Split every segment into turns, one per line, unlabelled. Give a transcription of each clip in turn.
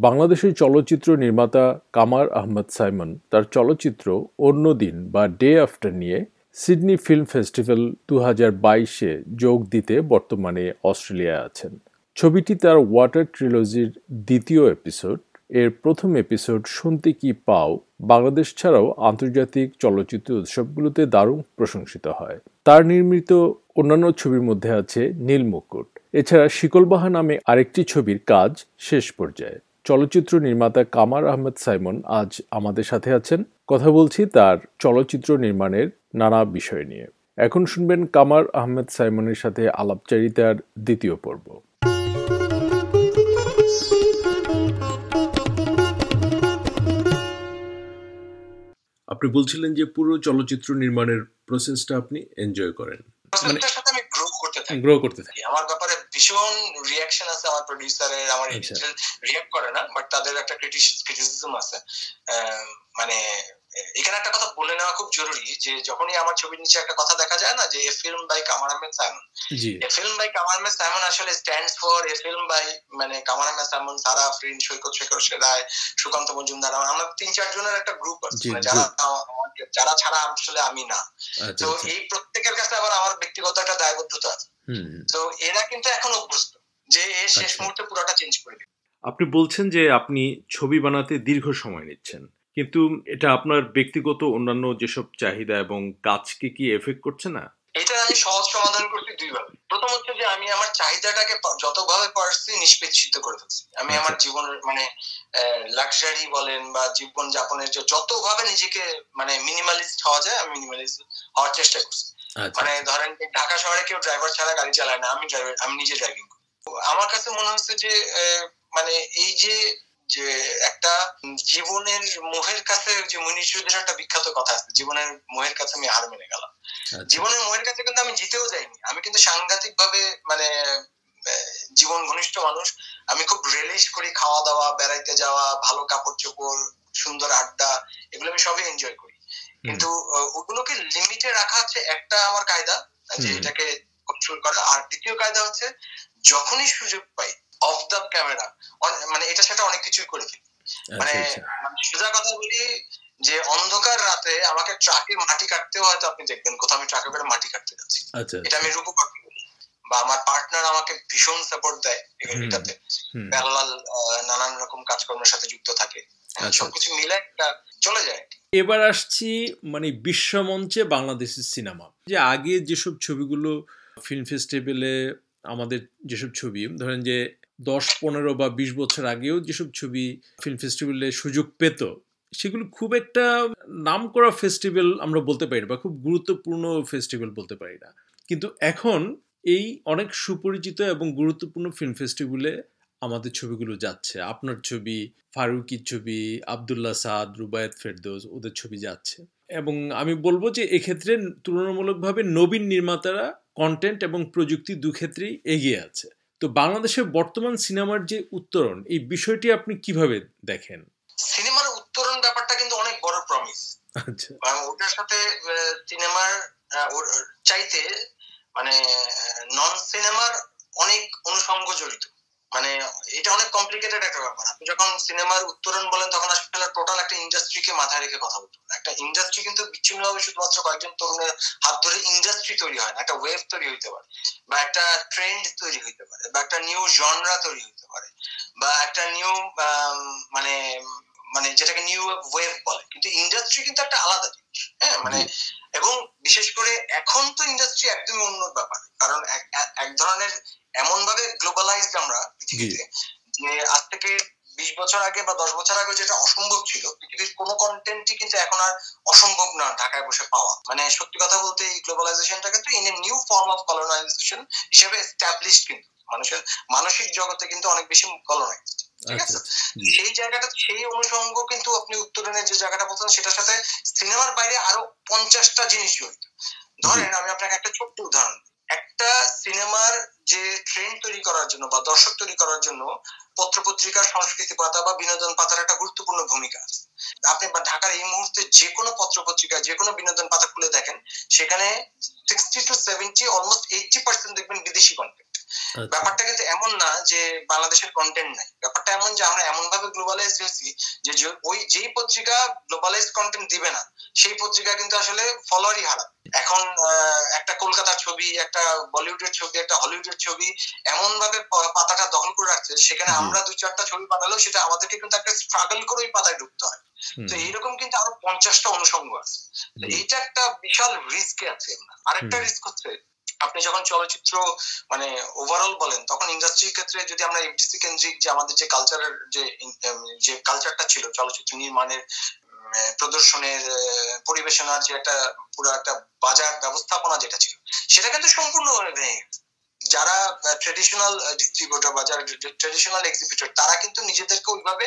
বাংলাদেশের চলচ্চিত্র নির্মাতা কামার আহমেদ সাইমন তার চলচ্চিত্র অন্যদিন বা ডে আফটার নিয়ে সিডনি ফিল্ম ফেস্টিভ্যাল 2022-এ যোগ দিতে বর্তমানে অস্ট্রেলিয়ায় আছেন। ছবিটি তার ওয়াটার ট্রিলজির দ্বিতীয় এপিসোড। এর প্রথম এপিসোড শুনতে কি পাও বাংলাদেশ ছাড়াও আন্তর্জাতিক চলচ্চিত্র উৎসবগুলোতে দারুণ প্রশংসিত হয়। তার নির্মিত অন্যান্য ছবির মধ্যে আছে নীল মুকুট। এছাড়া শিকলবাহা নামে আরেকটি ছবির কাজ শেষ পর্যায়ে। চলচ্চিত্র নির্মাতা কামার আহমেদ সাইমন আজ আমাদের সাথে আছেন। কথা বলছি তার চলচ্চিত্র নির্মাণের নানা বিষয় নিয়ে। এখন শুনবেন কামার আহমেদ সাইমনের সাথে আলাপচারিতার দ্বিতীয় পর্ব। আপনি বলছিলেন যে পুরো চলচ্চিত্র নির্মাণের প্রসেসটা আপনি এনজয় করেন,
মানে আমি গ্রো করতে থাকি। আমার ব্যাপারে ভীষণ রিঅ্যাকশন আছে আমার প্রোডিউসারের, আমার এডিটর রিঅ্যাক্ট করে না, বাট তাদের একটা ক্রিটিসিজম আছে। মানে এখানে একটা কথা বলে নেওয়া খুব জরুরি যে যখনই আমার ছবির নিচে একটা কথা দেখা যায় না যে এ film by Kamar Ahmed Simon, a film by Kamar Ahmed Simon আসলে stands for a film by মানে কামার আহমেদ সাইমন, সারা আফরিন, সৈকত শেখর রায়, সুকান্ত মজুমদার, আমরা 3-4 জনের একটা গ্রুপ আছে যারা ছাড়া আসলে আমি না। তো এই প্রত্যেকের কাছে আবার আমার ব্যক্তিগত একটা দায়বদ্ধতা আছে। তো এরা কিন্তু এখন অভ্যস্ত যে এর শেষ মুহূর্তে পুরোটা চেঞ্জ করে দিবে।
আপনি বলছেন যে আপনি ছবি বানাতে দীর্ঘ সময় নিচ্ছেন, কিন্তু এটা আপনার ব্যক্তিগত অন্যান্য যেসব চাহিদা এবং কাজকে কি এফেক্ট করছে না?
এটা আমি সহজ সমাধান করছি দুইভাবে। প্রথম হচ্ছে যে আমি আমার চাহিদাটাকে যতভাবে পারছি নিষ্পেষিত করে ফেলছি। আমি আমার জীবনের মানে লাক্সারি বলেন বা জীবন যাপনের যতভাবে নিজেকে মানে মিনিমালিস্ট হওয়া যায় আমি মিনিমালিস্ট হওয়ার চেষ্টা করছি। মানে ধরেন ঢাকা শহরে কেউ ড্রাইভার ছাড়া গাড়ি চালায় না, আমি নিজে ড্রাইভিং করি। আমার কাছে মনে হচ্ছে যে মানে এই যে একটা জীবনের মোহের কাছে, যে মনীষ চৌধুরীর একটা বিখ্যাত কথা আছে, জীবনের মোহের কাছে আমি হার মেনে গেলাম। জীবনের মোহের কাছে কিন্তু আমি জিতেও যাইনি, আমি কিন্তু সাংঘাতিক ভাবে মানে জীবন ঘনিষ্ঠ মানুষ। আমি খুব রিলিশ করি, খাওয়া দাওয়া, বেড়াইতে যাওয়া, ভালো কাপড় চোপড়, সুন্দর আড্ডা, এগুলো আমি সবই এনজয় করি। কিন্তু ওগুলোকে লিমিটে রাখা হচ্ছে একটা আমার কায়দা, যে এটাকে কন্ট্রোল করা। আর দ্বিতীয় কায়দা হচ্ছে যখনই সুযোগ পাই অফ দ্য ক্যামেরা, মানে এটা সেটা অনেক কিছুই করে ফেলি। মানে সোজা কথা বলি যে অন্ধকার রাতে আমাকে ট্রাকে মাটি কাটতেও হয়তো আপনি দেখবেন কোথাও আমি ট্রাকে করে মাটি কাটতে যাচ্ছি, এটা আমি রূপকথা বলি। বা আমার পার্টনার আমাকে ভীষণ সাপোর্ট দেয় এটাতে, প্যারালাল নানান রকম কাজকর্মের সাথে যুক্ত থাকে, সবকিছু মিলে একটা চলে যায়।
এবার আসছি মানে বিশ্বমঞ্চে বাংলাদেশের সিনেমা, যে আগে যেসব ছবিগুলো ফিল্ম ফেস্টিভ্যালে আমাদের যেসব ছবি ধরেন যে 10-15 বা 20 বছর আগেও যেসব ছবি ফিল্ম ফেস্টিভ্যালে সুযোগ পেত, সেগুলো খুব একটা নামকরা ফেস্টিভ্যাল আমরা বলতে পারি না, বা খুব গুরুত্বপূর্ণ ফেস্টিভ্যাল বলতে পারি না। কিন্তু এখন এই অনেক সুপরিচিত এবং গুরুত্বপূর্ণ ফিল্ম ফেস্টিভ্যালে আমাদের ছবিগুলো যাচ্ছে। আপনার ছবি, ফারুকির ছবি, আব্দুল্লাহ সাদ, রুবায়েত ফেরদৌস, ওদের ছবি যাচ্ছে। এবং আমি বলবো যে এক্ষেত্রে তুলনামূলকভাবে নবীন নির্মাতারা কন্টেন্ট এবং প্রযুক্তি দুক্ষেত্রেই এগিয়ে আছে। তো বাংলাদেশের বর্তমান সিনেমার যে উত্তরণ, এই বিষয়টি আপনি কিভাবে দেখেন?
সিনেমার উত্তরণ ব্যাপারটা কিন্তু অনেক বড় প্রমিস। আচ্ছা, ওটার সাথে সিনেমার চাইতে মানে নন সিনেমার অনেক অনুষঙ্গ জড়িত। মানে এটা অনেক কমপ্লিকেটেড একটা ব্যাপার। আপনি যখন সিনেমার উত্তরণ বলেন তখন আসলে টোটাল একটা ইন্ডাস্ট্রিকে মাথায় রেখে কথা বলতে হবে। একটা ইন্ডাস্ট্রি কিন্তু বিচ্ছিন্নভাবে শুধুমাত্র কয়েকজন তরুণের হাত ধরে ইন্ডাস্ট্রি তৈরি হয় না, একটা ওয়েভ তৈরি হইতে পারে, বা একটা ট্রেন্ড তৈরি হইতে পারে, বা একটা নিউ জনরা তৈরি হইতে পারে, বা একটা নিউ মানে মানে যেটাকে নিউ ওয়েভ বলে। কিন্তু ইন্ডাস্ট্রি কিন্তু একটা আলাদা জিনিস, হ্যাঁ। মানে এবং বিশেষ করে এখন তো ইন্ডাস্ট্রি একদমই অন্য ব্যাপার, কারণ এক ধরনের এমন ভাবে গ্লোবালাইজড আমরা পৃথিবীতে, যে আজ থেকে 20 বছর আগে বা 10 বছর আগে যেটা অসম্ভব ছিল, পৃথিবীর কোনো কন্টেন্টই কিন্তু এখন আর অসম্ভব না ঢাকায় বসে পাওয়া। মানে সত্যি কথা বলতে এই গ্লোবালাইজেশনটা কিন্তু in a new form of colonisation হিসেবে এস্টাবলিশড, কিন্তু মানুষের মানসিক জগতে কিন্তু অনেক বেশি কলোনাইজড। ঠিক আছে, সেই জায়গাটা, সেই অনুষঙ্গ কিন্তু আপনি উত্তরণের যে জায়গাটা বলছেন সেটার সাথে সিনেমার বাইরে আরো 50টা জিনিস জড়িত। ধরেন আমি আপনাকে একটা ছোট্ট উদাহরণ, একটা সিনেমার যে ট্রেন্ড তৈরি করার জন্য বা দর্শক তৈরি করার জন্য পত্রপত্রিকার সংস্কৃতি পাতা বা বিনোদন পাতার একটা গুরুত্বপূর্ণ ভূমিকা আছে। আপনি ঢাকার এই মুহূর্তে যে কোনো পত্রপত্রিকা, যে কোনো বিনোদন পাতা খুলে দেখেন, সেখানে 60 to 70 অলমোস্ট 80% দেখবেন বিদেশি কন্টেন্ট। ব্যাপারটা কিন্তু এমন না যে বাংলাদেশের কন্টেন্ট নাই, ব্যাপারটা এমন যে আমরা এমন ভাবে গ্লোবালাইজ হয়েছি যে ওই যেই পত্রিকা গ্লোবালাইজ কন্টেন্ট দিবে না সেই পত্রিকা কিন্তু আসলে ফলোয়ারই হারাবে। এখন একটা কলকাতার ছবি, একটা বলিউডের ছবি, একটা হলিউডের ছবি এমন ভাবে পাতাটা দখল করে রাখছে, সেখানে আমরা 2-4টা ছবি বানালেও সেটা আমাদেরকে কিন্তু একটা স্ট্রাগল করে ওই পাতায় ঢুকতে হয়। তো এইরকম কিন্তু আরো 50টা অনুষঙ্গ আছে। এইটা একটা বিশাল রিস্কে আছে। আরেকটা রিস্ক হচ্ছে আপনি যখন চলচ্চিত্র মানে ওভারঅল বলেন, তখন ইন্ডাস্ট্রির ক্ষেত্রে যদি আমরা এফডিসি কেন্দ্রিক যে আমাদের যে কালচারের যে কালচারটা ছিল চলচ্চিত্র নির্মাণের, প্রদর্শনের, পরিবেশনার যে একটা পুরো একটা বাজার ব্যবস্থাপনা যেটা ছিল, সেটা কিন্তু সম্পূর্ণ ভেঙে গেছে। যারা ট্রেডিশনাল ডিস্ট্রিবিউটর বা যারা ট্রেডিশনাল এক্সিবিটর, তারা কিন্তু নিজেদেরকে ওইভাবে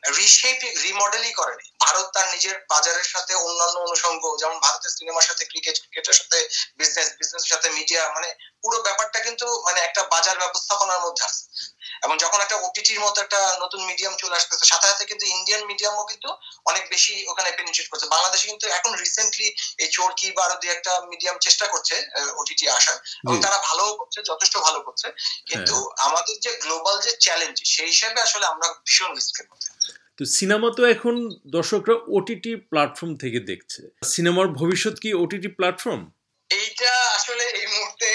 রিমডেলই করেনি। ভারত তার নিজের বাজারের সাথে অন্যান্য অনুষঙ্গ, যেমন ভারতের সিনেমার সাথে ক্রিকেটের সাথে বিজনেসের সাথে মিডিয়া, মানে পুরো ব্যাপারটা কিন্তু মানে একটা বাজার ব্যবস্থাপনার মধ্যে আছে। এবং যখন একটা ওটিটির মতো একটা নতুন মিডিয়াম চলে আসতেছে, সাথে সাথে কিন্তু ইন্ডিয়ান মিডিয়ামও কিন্তু অনেক বেশি ওখানে পেনিট্রেট করছে। বাংলাদেশে কিন্তু এখন রিসেন্টলি এই চরকি বা আরো 2-একটা মিডিয়াম চেষ্টা করছে ওটিটি আসার, এবং তারা ভালো করছে, যথেষ্ট ভালো করছে। কিন্তু আমাদের যে গ্লোবাল যে চ্যালেঞ্জ, সেই হিসাবে আসলে আমরা ভীষণ রিস্কের মধ্যে।
তো সিনেমা তো এখন দর্শকরা ওটিটি প্ল্যাটফর্ম থেকে দেখছে, সিনেমার ভবিষ্যৎ কি ওটিটি প্ল্যাটফর্ম?
এইটা আসলে এই মুহূর্তে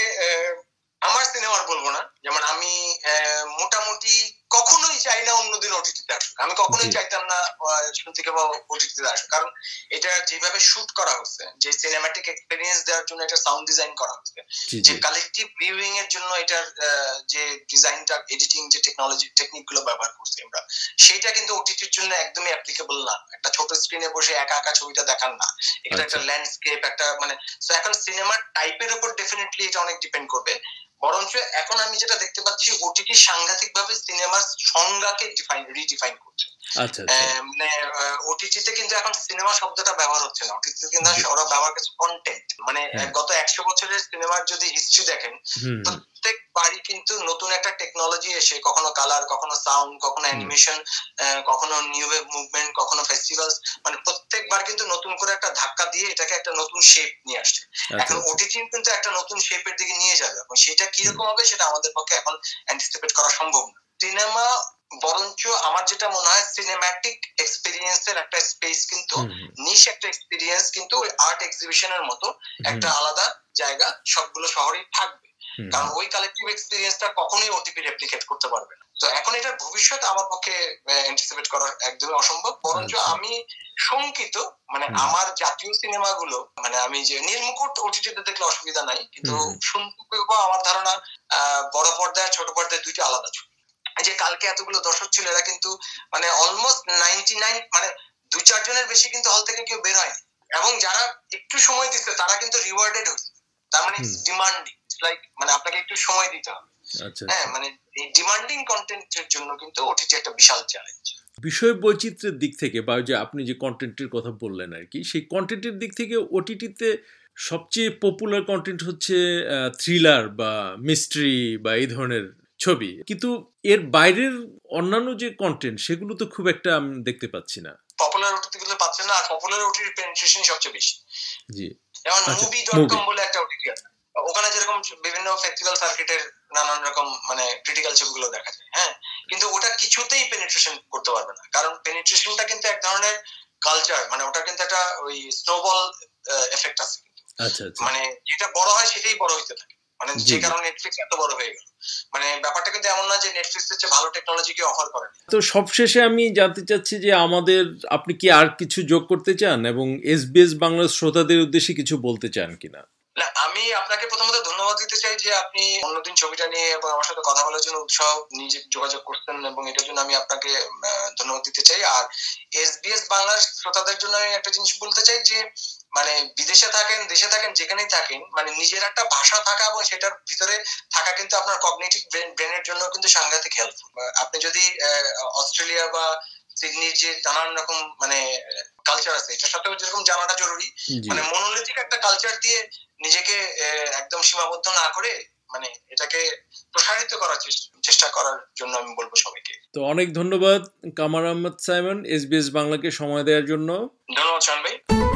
আমার সিনেমার বলবো না, যেমন আমি মোটামুটি কখনোই চাই না অন্যদিন ওটিটিতে আসুক। আমি কখনোই চাইতাম না শুনতে বা ওটিটিতে আসুক, কারণ এটা যেভাবে শুট করা হচ্ছে, যে সিনেম্যাটিক এক্সপেরিয়েন্স দেওয়ার জন্য এটা সাউন্ড ডিজাইন করা হচ্ছে, যে কালেকটিভ ভিউইং এর জন্য এটার যে ডিজাইনটা, এডিটিং যে টেকনিক গুলো ব্যবহার করছি আমরা, সেটা কিন্তু ওটিটির জন্য একদমই অ্যাপ্লিকেবল না। একটা ছোট স্ক্রিনে বসে একা একা ছবিটা দেখার না, এটা একটা ল্যান্ডস্কেপ, একটা মানে এখন সিনেমার টাইপের উপর ডেফিনেটলি এটা অনেক ডিপেন্ড করবে। বরঞ্চ এখন আমি যেটা দেখতে পাচ্ছি, ওটিটি সাংঘাতিক ভাবে সিনেমার সংজ্ঞাকে রিডিফাইন করছে। মানে ওটিটিতে কিন্তু এখন সিনেমা শব্দটা ব্যবহার হচ্ছে না, ওটিটিতে কিন্তু ওরা ব্যবহার করছে কন্টেন্ট। মানে গত 100 বছরের সিনেমার যদি হিস্ট্রি দেখেন, প্রত্যেকবারই কিন্তু নতুন একটা টেকনোলজি এসে, কখনো কালার, কখনো সাউন্ড, কখনো অ্যানিমেশন, কখনো নিউ ওয়েভ মুভমেন্ট, কখনো ফেস্টিভ্যালস, মানে প্রত্যেকবার কিন্তু নতুন করে একটা ধাক্কা দিয়ে এটাকে একটা নতুন শেপ নিয়ে আসছে। এখন ওটিটি কিন্তু একটা নতুন শেপের দিকে নিয়ে যাবে, এবং সেটা কিরকম হবে সেটা আমাদের পক্ষে এখন অ্যান্টিসিপেট করা সম্ভব না। সিনেমা বরঞ্চ আমার যেটা মনে হয়, সিনেম্যাটিক এক্সপেরিয়েন্সের একটা স্পেস কিন্তু, নিশ একটা এক্সপেরিয়েন্স কিন্তু ওই আর্ট এক্সিবিশনের মতো একটা আলাদা জায়গা সবগুলো শহরেই থাকবে, কারণ ওই কালেকটিভ এক্সপেরিয়েন্সটা কখনোই ওটিপি রেপ্লিকেট করতে পারবে না। তো এখন এটার ভবিষ্যৎ আমার পক্ষে অ্যান্টিসিপেট করা একদমই অসম্ভব। বরঞ্চ আমি শঙ্কিত, মানে আমার জাতীয় সিনেমাগুলো, মানে আমি যে নীলমুকুট ওটিটিতে দেখলে অসুবিধা নাই, কিন্তু শুনতে আমার ধারণা বড় পর্দায় ছোট পর্দায় দুইটা আলাদা ছবি। যে কালকে এতগুলো দর্শক ছিল, এরা কিন্তু মানে অলমোস্ট 99, মানে 2-4 জনের বেশি কিন্তু হল থেকে কেউ বের হয়নি, এবং যারা একটু সময় দিচ্ছে তারা কিন্তু রিওয়ার্ডেড হচ্ছে। তার মানে ডিমান্ডিং, লাইক মানে আপনাকে একটু সময় দিতে হবে। হ্যাঁ, মানে এই ডিমান্ডিং কন্টেন্টের জন্য কিন্তু ওটিটি একটা বিশাল চ্যালেঞ্জ।
বিষয় বৈচিত্র্যের দিক থেকে, বা যে আপনি যে কন্টেন্টের কথা বললেন আর কি, সেই কন্টেন্টের দিক থেকে ওটিটিতে সবচেয়ে পপুলার কন্টেন্ট হচ্ছে থ্রিলার বা মিস্ট্রি বা এই ধরনের ছবি, কিন্তু এর বাইরের অন্যান্য যে কন্টেন্ট, সেগুলো তো খুব একটা আমি দেখতে পাচ্ছি না।
পপুলার ওটিটি গুলো পাচ্ছেন না, আর পপুলার ওটিটি পেনিট্রেশন সবচেয়ে বেশি। জি, যেমন movie.com বলে একটা ওটিটি আছে, ওখানে যেরকম বিভিন্ন ফেস্টিভ্যাল সার্কিটের নানান রকম মানে ক্রিটিক্যাল ছবিগুলো দেখা যায়, হ্যাঁ, কিন্তু ওটা কিছুতেই পেনিট্রেশন করতে পারবে না, কারণ পেনিট্রেশনটা কিন্তু এক ধরনের কালচার, মানে ওটা কিন্তু একটা ওই স্নোবল এফেক্ট আছে। মানে যেটা বড় হয় সেটাই বড় হইতে থাকে, মানে যে কারণে নেটফ্লিক্স এত বড় হয়ে গেল। মানে ব্যাপারটা কিন্তু এমন না যে নেটফ্লিক্সের চেয়ে ভালো টেকনোলজিকে অফার করে।
তো সবশেষে আমি জানতে চাচ্ছি যে আপনি কি আর কিছু যোগ করতে চান, এবং এসবিএস বাংলার শ্রোতাদের উদ্দেশ্যে কিছু বলতে চান কিনা?
না, আমি আপনাকে প্রথমত ধন্যবাদ দিতে চাই যে আপনি অন্যদিন ছবিটা নিয়ে এবং আমার সাথে কথা বলার জন্য উৎসাহ নিজে যোগাযোগ করছেন, এবং এটার জন্য আমি আপনাকে ধন্যবাদ দিতে চাই। আর এসবিএস বাংলার শ্রোতাদের জন্য আমি একটা জিনিস বলতে চাই যে মানে বিদেশে থাকেন, দেশে থাকেন, যেখানেই থাকেন, মানে নিজের একটা ভাষা থাকা এবং সেটার ভিতরে থাকা কিন্তু আপনার কগনিটিভ ব্রেনের জন্য কিন্তু সাংঘাতিক হেল্পফুল। আপনি যদি অস্ট্রেলিয়া বা সিডনির যে নানান রকম মানে কালচার আছে, এটার সাথেও যেরকম জানাটা জরুরি, মানে মনোলিথিক একটা কালচার দিয়ে নিজেকে একদম সীমাবদ্ধ না করে মানে এটাকে প্রসারিত করার চেষ্টা করার জন্য আমি বলবো সবাইকে।
তো অনেক ধন্যবাদ কামার আহমেদ সাইমন, এসবিএস বাংলাকে সময় দেওয়ার জন্য।
ধন্যবাদ শান ভাই।